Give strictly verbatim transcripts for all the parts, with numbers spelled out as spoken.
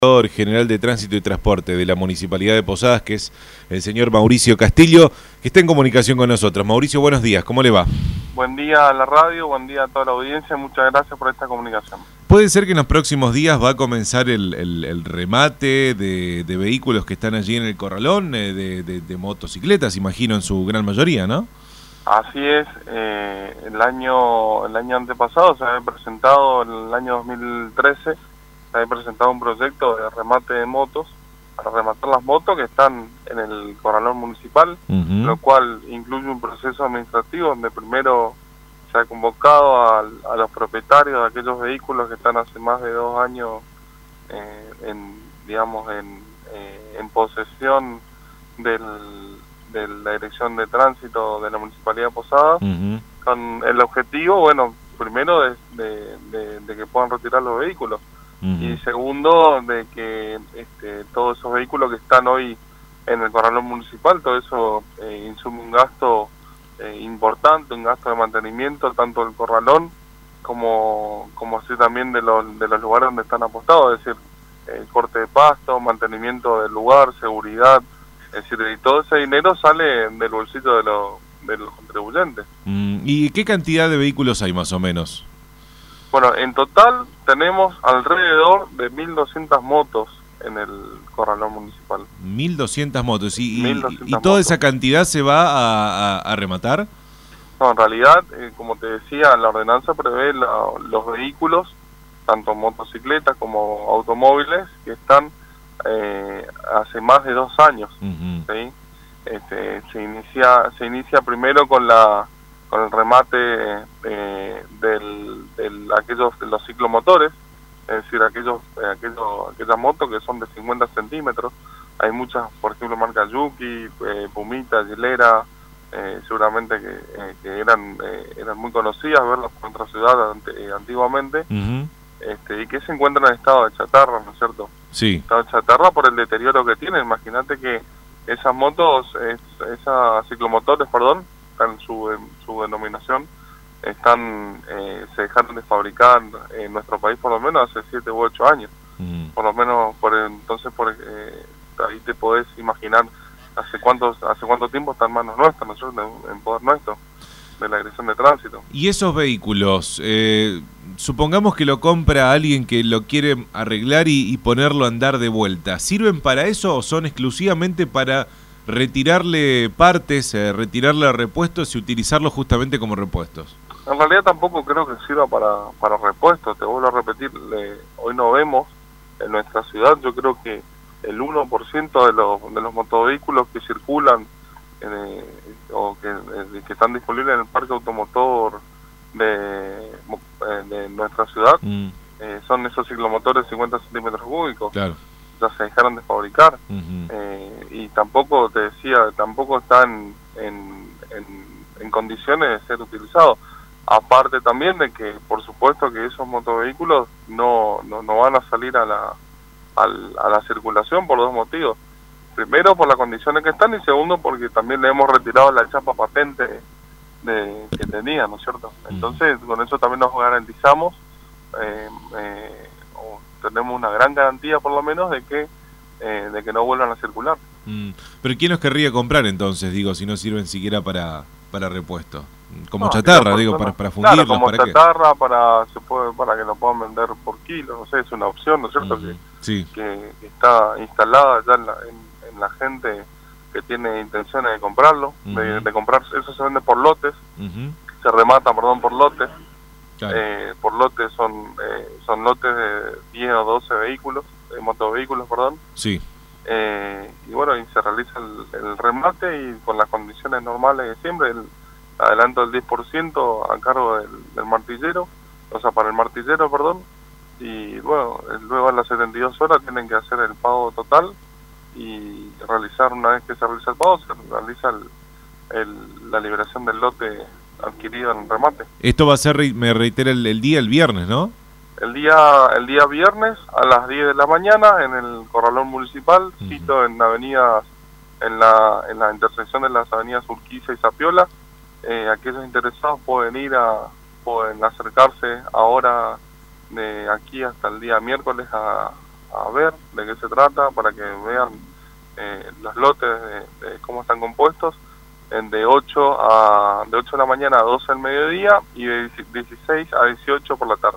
General de Tránsito y Transporte de la Municipalidad de Posadas, que es el señor Mauricio Castillo, que está en comunicación con nosotros. Mauricio, buenos días, ¿cómo le va? Buen día a la radio, buen día a toda la audiencia, muchas gracias por esta comunicación. ¿Puede ser que en los próximos días va a comenzar el, el, el remate de, de vehículos que están allí en el corralón, eh, de, de, de motocicletas, imagino, en su gran mayoría, ¿no? Así es, eh, el año el año antepasado se había presentado, en el año dos mil trece, se había presentado un proyecto de remate de motos, para rematar las motos que están en el corralón municipal, uh-huh. Lo cual incluye un proceso administrativo donde primero se ha convocado a, a los propietarios de aquellos vehículos que están hace más de dos años eh, en, digamos, en, eh, en posesión del, de la Dirección de Tránsito de la Municipalidad de Posadas, uh-huh. Con el objetivo, bueno, primero de, de, de, de que puedan retirar los vehículos. Uh-huh. Y segundo, de que este, todos esos vehículos que están hoy en el corralón municipal, todo eso eh, insume un gasto eh, importante, un gasto de mantenimiento, tanto del corralón como como así también de los, de los lugares donde están apostados, es decir, eh, corte de pasto, mantenimiento del lugar, seguridad, es decir, y todo ese dinero sale del bolsillo de, lo, de los contribuyentes. Mm, ¿y qué cantidad de vehículos hay más o menos? Bueno, en total tenemos alrededor de mil doscientas motos en el corralón municipal. mil doscientas motos. ¿Y, mil doscientas y toda motos. Esa cantidad se va a, a, a rematar? No, en realidad, eh, como te decía, la ordenanza prevé la, los vehículos, tanto motocicletas como automóviles, que están eh, hace más de dos años. Uh-huh. ¿Sí? Este, se inicia se inicia primero con la con el remate eh, del, del aquellos de los ciclomotores, es decir, aquellos, eh, aquellos aquellas motos que son de cincuenta centímetros. Hay muchas, por ejemplo, marca Yuki, eh, Pumita, Gilera, eh, seguramente que, eh, que eran eh, eran muy conocidas, verlas por nuestra ciudad ante, eh, antiguamente, uh-huh. este, y que se encuentran en estado de chatarra, ¿no es cierto? Sí. Estado de chatarra por el deterioro que tienen. Imagínate que esas motos, es, esas ciclomotores, perdón, en su, en su denominación, están eh, se dejaron de fabricar en nuestro país por lo menos hace siete u ocho años. Mm. Por lo menos, por entonces, por eh, ahí te podés imaginar hace cuántos hace cuánto tiempo está en manos nuestras, nosotros en, en poder nuestro, de la Dirección de Tránsito. Y esos vehículos, eh, supongamos que lo compra alguien que lo quiere arreglar y, y ponerlo a andar de vuelta, ¿sirven para eso o son exclusivamente para retirarle partes, eh, retirarle repuestos y utilizarlos justamente como repuestos? En realidad tampoco creo que sirva para, para repuestos, te vuelvo a repetir, le, hoy no vemos en nuestra ciudad, yo creo que el uno por ciento de los, de los motovehículos que circulan eh, o que, eh, que están disponibles en el parque automotor de, eh, de nuestra ciudad, mm. eh, son esos ciclomotores de cincuenta centímetros cúbicos. Claro. Ya se dejaron de fabricar. Uh-huh. eh, y tampoco, te decía, tampoco están en, en, en condiciones de ser utilizados. Aparte también de que, por supuesto, que esos motovehículos no, no, no van a salir a la, a, a la circulación por dos motivos. Primero, por las condiciones que están, y segundo, porque también le hemos retirado la chapa patente de, que tenía, ¿no es cierto? Entonces, con eso también nos garantizamos eh, eh, tenemos una gran garantía por lo menos de que eh, de que no vuelvan a circular. Mm. Pero ¿quién los querría comprar entonces, digo, si no sirven siquiera para para repuesto? Como no, chatarra, digo, para, para fundirlos, claro, como ¿para chatarra, qué? para se puede para que lo puedan vender por kilo, no sé, es una opción, ¿no es cierto? Mm. Que, sí. que, que está instalada ya en la, en, en la gente que tiene intenciones de comprarlo, mm. de, de comprar, eso se vende por lotes, mm-hmm. se remata, perdón, por lotes. Claro. Eh, por lotes son eh, son lotes de diez o doce vehículos, de motovehículos, perdón. Sí. Eh, y bueno, y se realiza el, el remate y con las condiciones normales de siempre, el adelanto del diez por ciento a cargo del, del martillero, o sea, para el martillero, perdón. Y bueno, luego a las setenta y dos horas tienen que hacer el pago total y realizar, una vez que se realiza el pago, se realiza el, el, la liberación del lote adquirido en el remate. Esto va a ser, me reitera, el, el día, el viernes, ¿no? El día el día viernes a las diez de la mañana en el corralón municipal, uh-huh. Cito en avenidas, en la en la intersección de las avenidas Urquiza y Zapiola. Eh, aquellos interesados pueden ir a, pueden acercarse ahora de aquí hasta el día miércoles a, a ver de qué se trata, para que vean eh, los lotes de, de cómo están compuestos, en de ocho a de ocho de la mañana a doce del mediodía y de dieciséis a dieciocho por la tarde.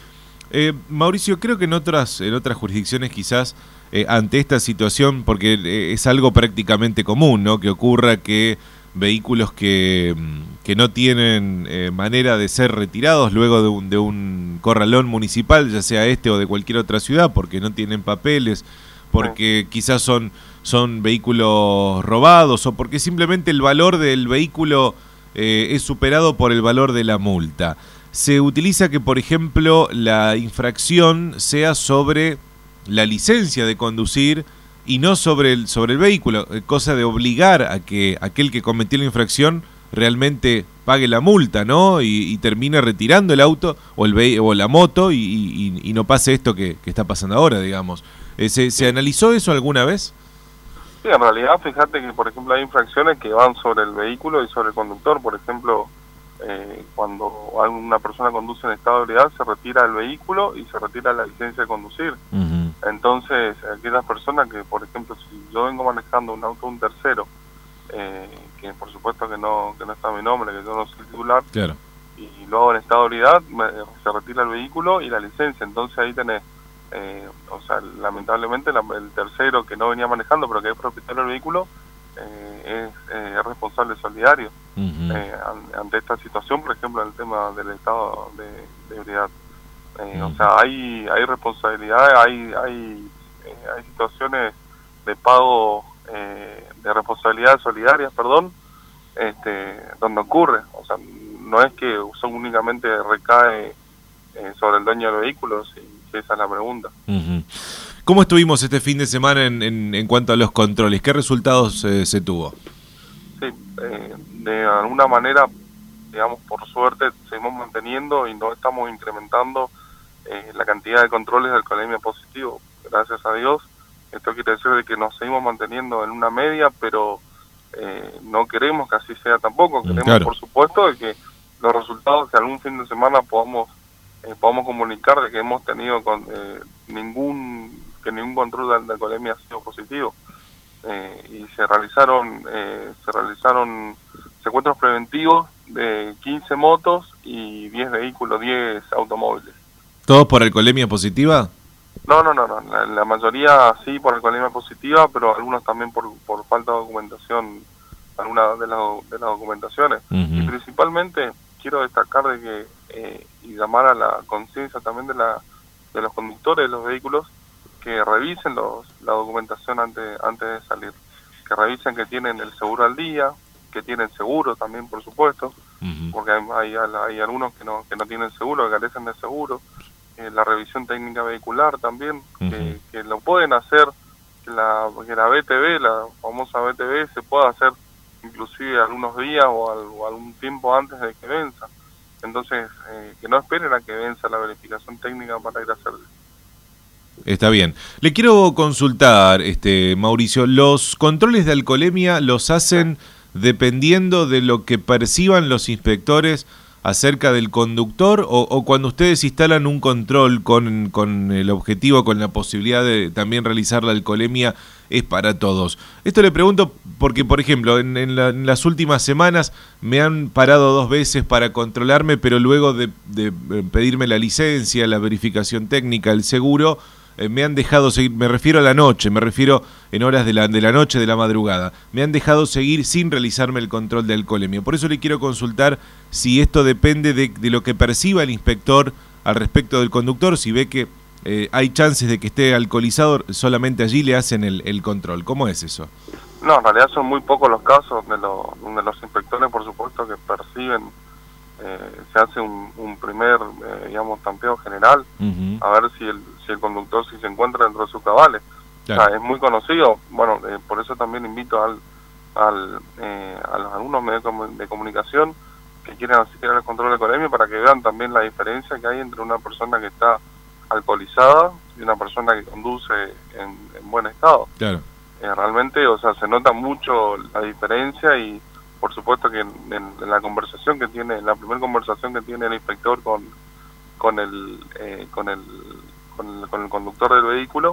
Eh, Mauricio, creo que en otras en otras jurisdicciones quizás eh, ante esta situación, porque eh, es algo prácticamente común, ¿no?, que ocurra que vehículos que, que no tienen eh, manera de ser retirados luego de un, de un corralón municipal, ya sea este o de cualquier otra ciudad, porque no tienen papeles, porque sí. quizás son, son vehículos robados o porque simplemente el valor del vehículo eh, es superado por el valor de la multa. Se utiliza que, por ejemplo, la infracción sea sobre la licencia de conducir y no sobre el, sobre el vehículo, cosa de obligar a que aquel que cometió la infracción realmente pague la multa, ¿no? Y, y termine retirando el auto o, el ve o la moto y, y, y no pase esto que, que está pasando ahora, digamos. ¿Se, ¿Se sí. analizó eso alguna vez? Sí, en realidad, fíjate que, por ejemplo, hay infracciones que van sobre el vehículo y sobre el conductor. Por ejemplo, eh, cuando una persona conduce en estado de ebriedad, se retira el vehículo y se retira la licencia de conducir. Uh-huh. Entonces, aquellas personas que, por ejemplo, si yo vengo manejando un auto de un tercero, eh, que por supuesto que no que no está mi nombre, que yo no soy titular, claro. y luego en estado de ebriedad me, se retira el vehículo y la licencia. Entonces ahí tenés, eh, o sea, lamentablemente la, el tercero que no venía manejando, pero que es propietario del vehículo, eh, es, eh, es responsable solidario. Uh-huh. eh, ante esta situación, por ejemplo, en el tema del estado de, de ebriedad. Eh, uh-huh. O sea, hay hay responsabilidades, hay hay eh, hay situaciones de pago eh, de responsabilidades solidarias, perdón, este, donde ocurre. O sea, no es que son únicamente recae eh, sobre el dueño del vehículo, si, si esa es la pregunta. Uh-huh. ¿Cómo estuvimos este fin de semana en, en, en cuanto a los controles? ¿Qué resultados eh, se tuvo? Sí, eh, de alguna manera, digamos, por suerte, seguimos manteniendo y no estamos incrementando eh, la cantidad de controles de alcoholemia positivo. Gracias a Dios. Esto quiere decir de que nos seguimos manteniendo en una media, pero eh, no queremos que así sea tampoco. Queremos, claro. por supuesto, de que los resultados que algún fin de semana podamos eh, podamos comunicar de que hemos tenido con eh, ningún que ningún control de, de alcoholemia ha sido positivo. Eh, y se realizaron eh, se realizaron secuestros preventivos de quince motos y diez vehículos, diez automóviles. ¿Todos por alcoholemia positiva? No, no, no, no. La, la mayoría sí por alcoholemia positiva, pero algunos también por, por falta de documentación, alguna de las de las documentaciones. Uh-huh. Y principalmente quiero destacar de que eh, y llamar a la conciencia también de la de los conductores de los vehículos, que revisen los, la documentación antes antes de salir, que revisen que tienen el seguro al día, que tienen seguro también, por supuesto, uh-huh. porque hay, hay, hay algunos que no que no tienen seguro, que carecen de seguro, eh, la revisión técnica vehicular también, uh-huh. que, que lo pueden hacer, que la, que la B T V, la famosa B T V, se pueda hacer inclusive algunos días o, al, o algún tiempo antes de que venza. Entonces, eh, que no esperen a que venza la verificación técnica para ir a hacerlo. Está bien. Le quiero consultar, este Mauricio, ¿los controles de alcoholemia los hacen dependiendo de lo que perciban los inspectores acerca del conductor o, o cuando ustedes instalan un control con, con el objetivo, con la posibilidad de también realizar la alcoholemia, es para todos? Esto le pregunto porque, por ejemplo, en, en, la, en las últimas semanas me han parado dos veces para controlarme, pero luego de, de pedirme la licencia, la verificación técnica, el seguro, eh, me han dejado seguir, me refiero a la noche, me refiero en horas de la, de la noche, de la madrugada, me han dejado seguir sin realizarme el control de alcoholemia. Por eso le quiero consultar si esto depende de, de lo que perciba el inspector al respecto del conductor, si ve que eh, hay chances de que esté alcoholizado, solamente allí le hacen el, el control. ¿Cómo es eso? No, en realidad son muy pocos los casos donde, lo, donde los inspectores, por supuesto, que perciben, eh, se hace un, un primer, eh, digamos, tanteo general, uh-huh. a ver si el, si el conductor si se encuentra dentro de sus cabales. Claro. O sea, es muy conocido, bueno, eh, por eso también invito al, al, eh, a los alumnos medios de comunicación que quieren asistir al control de alcoholemia para que vean también la diferencia que hay entre una persona que está alcoholizada y una persona que conduce en, en buen estado. Claro. Eh, realmente, o sea, se nota mucho la diferencia y por supuesto que en, en, en la conversación que tiene, en la primera conversación que tiene el inspector con con el eh, con el con el, con el conductor del vehículo,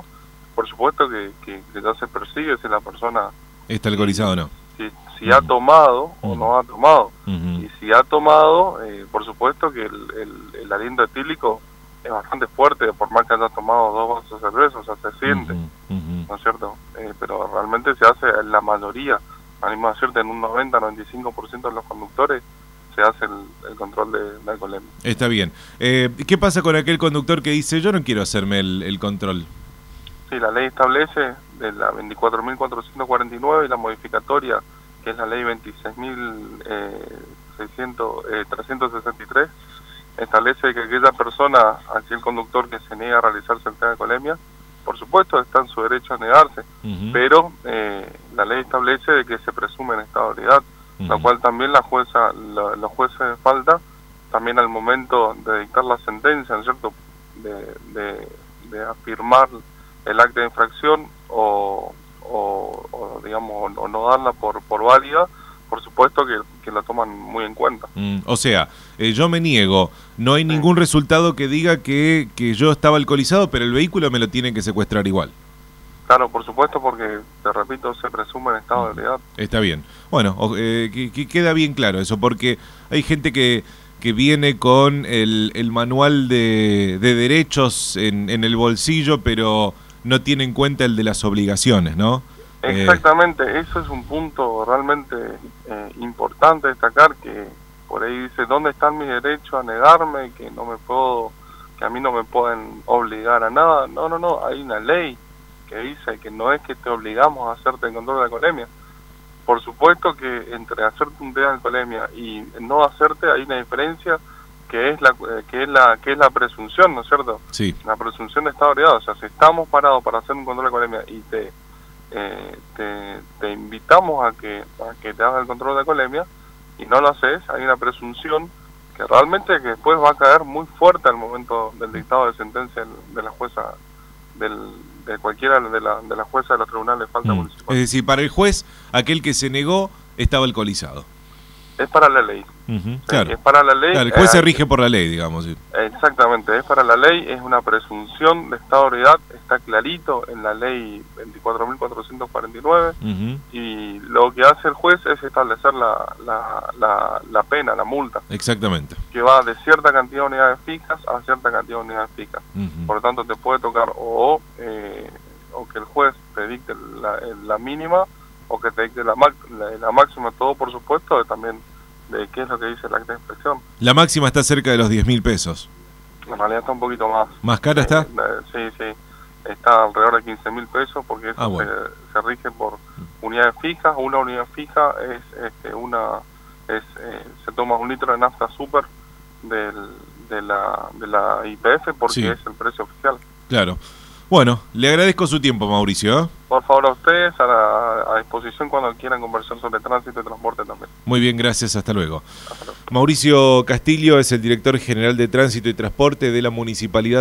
por supuesto que, que, que ya se persigue si la persona está alcoholizado o no. Si, si uh-huh. ha tomado uh-huh. o no ha tomado. Uh-huh. Y si ha tomado, eh, por supuesto que el, el, el aliento etílico es bastante fuerte, por más que haya tomado dos vasos de cerveza, o sea, se siente, uh-huh. Uh-huh. ¿no es cierto? Eh, pero realmente se hace en la mayoría, animo a decirte, en un noventa a noventa y cinco por ciento de los conductores se hace el, el control de, de alcoholemia. Está bien. Eh, ¿Qué pasa con aquel conductor que dice, yo no quiero hacerme el, el control? Sí, la ley establece de la veinticuatro mil cuatrocientos cuarenta y nueve y la modificatoria, que es la ley veintiséis mil trescientos sesenta y tres, establece que aquella persona, aquel conductor que se niega a realizarse el test de alcoholemia, por supuesto está en su derecho a negarse, uh-huh. pero eh, la ley establece de que se presume en estado de ebriedad, uh-huh. la cual también la jueza, la, los jueces de falta, también al momento de dictar la sentencia, ¿no es cierto?, de, de, de afirmar el acta de infracción o, o, o digamos, o no darla por, por válida, por supuesto que, que la toman muy en cuenta. Mm, o sea, eh, yo me niego, no hay sí. ningún resultado que diga que, que yo estaba alcoholizado, pero el vehículo me lo tienen que secuestrar igual. Claro, por supuesto, porque, te repito, se presume en estado de ebriedad. Está bien. Bueno, eh, que, que queda bien claro eso, porque hay gente que, que viene con el, el manual de, de derechos en, en el bolsillo, pero no tiene en cuenta el de las obligaciones, ¿no? Exactamente, eh, eso es un punto realmente eh, importante destacar, que por ahí dice, ¿dónde están mis derechos a negarme? Que no me puedo, que a mí no me pueden obligar a nada. No, no, no, hay una ley que dice que no es que te obligamos a hacerte el control de alcoholemia. Por supuesto que entre hacerte un test de alcoholemia y no hacerte hay una diferencia, que es la que es la que es la presunción, ¿no es cierto? Sí. La presunción de estado de ebriedad. O sea, si estamos parados para hacer un control de alcoholemia y te Eh, te, te invitamos a que a que te hagas el control de alcoholemia y no lo haces, hay una presunción que realmente que después va a caer muy fuerte al momento del dictado de sentencia de la jueza, del, de cualquiera de la de la jueza de los tribunales de falta mm. municipal. Es decir, para el juez, aquel que se negó estaba alcoholizado. Es para la ley. Uh-huh, claro. Es para la ley. Claro, el juez eh, se rige por la ley, digamos. Exactamente, es para la ley, es una presunción de estado de ebriedad, está clarito en la ley veinticuatro mil cuatrocientos cuarenta y nueve, uh-huh. y lo que hace el juez es establecer la, la, la, la pena, la multa. Exactamente. Que va de cierta cantidad de unidades fijas a cierta cantidad de unidades fijas. Uh-huh. Por lo tanto, te puede tocar o, eh, o que el juez te dicte la, la mínima, o que te dicte la, la, la máxima, todo por supuesto, de también de qué es lo que dice el acta de inspección. La máxima está cerca de los diez mil pesos. En realidad está un poquito más. ¿Más cara está? Eh, sí, sí. Está alrededor de quince mil pesos, porque eso ah, bueno. se, se rige por unidades fijas. Una unidad fija es este, una es eh, se toma un litro de nafta super del, de la de la Y P F, porque sí. es el precio oficial. Claro. Bueno, le agradezco su tiempo, Mauricio, ¿eh? Por favor, a ustedes, a, la, a disposición cuando quieran conversar sobre tránsito y transporte también. Muy bien, gracias, hasta luego. Hasta luego. Mauricio Castillo es el director general de Tránsito y Transporte de la Municipalidad